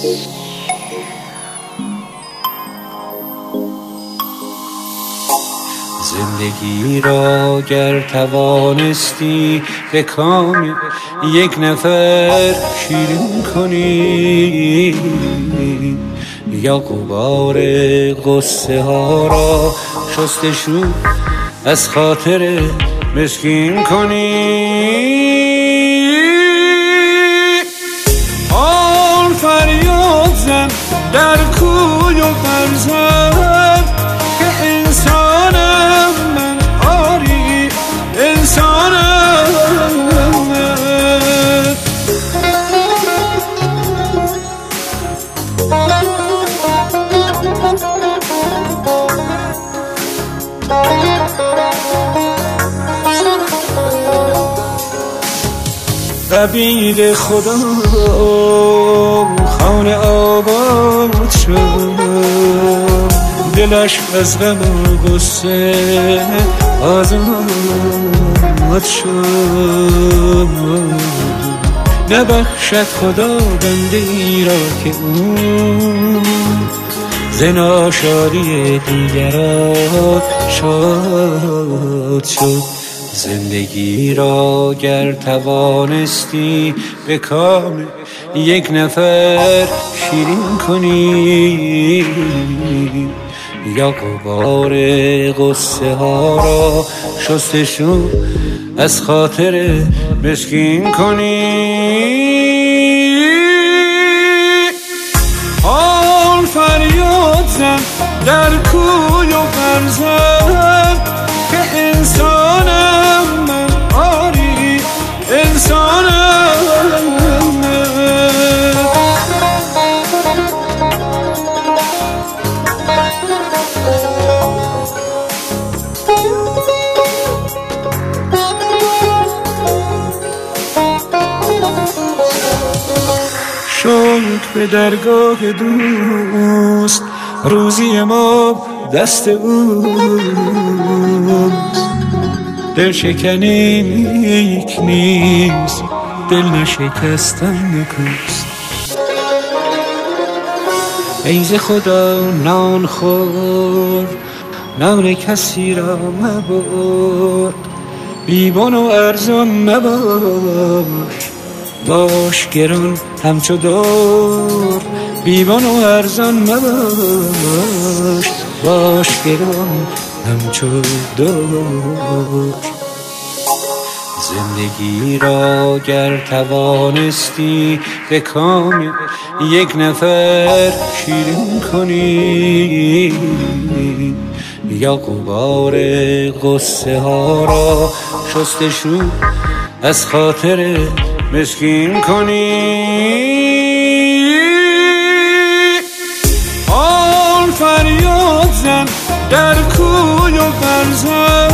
زندگی را گر توانستی به کام یک نفر شیرین کنی، یا غبار غصه ها را شستشو از خاطر مسکین کنی. آن فریاد زن در کوی و برزن که انسانم من، آری انسانم من. عبید خدا خانه آباد شد، دلش از غم و غصه آزاد شد. نبخشد خدا بنده ای را که او ز ناشادی دیگران شاد شد. زندگی را گر توانستی به کام یک نفر شیرین کنی، یا غبار غصه ها را شستشو از خاطر مسکین کنی. آن فریاد زن در کوی و برزن که انسانم من، آری انسانم من. شاید به درگاه دوست روزی ما دست اوست، دل شکنی نیک نیست، دل نشکستن نکوست. ای ز خدا نان خور، نان کسی را مبر، بیبان و ارزان مباش، باش گران همچو دور. بیبان و ارزان مباش، باش گران همچو دور. زندگی را گر توانستی به کام یک نفر شیرین کنی، یا غبار غصه ها را شستشو از خاطر مسکین کنی. آن فریاد زن در کوی و برزن